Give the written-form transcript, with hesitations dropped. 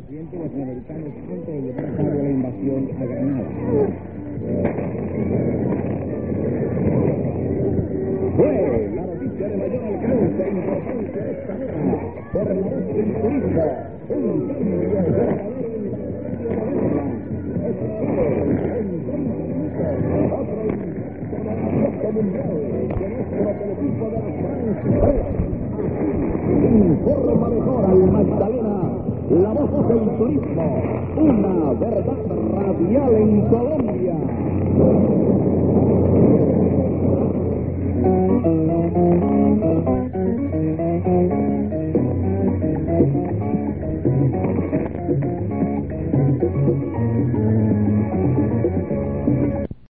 presidente latinoamericano antes de llevar a cabo la invasión a Granada. Fue la noticia de mayor alcance e importancia de esta guerra por la voz del turismo. Un cambio verdadero mundial de nuestro televisor de la Francia. Informa mejor al Magdalena, la voz del turismo, una verdad radial en Colombia.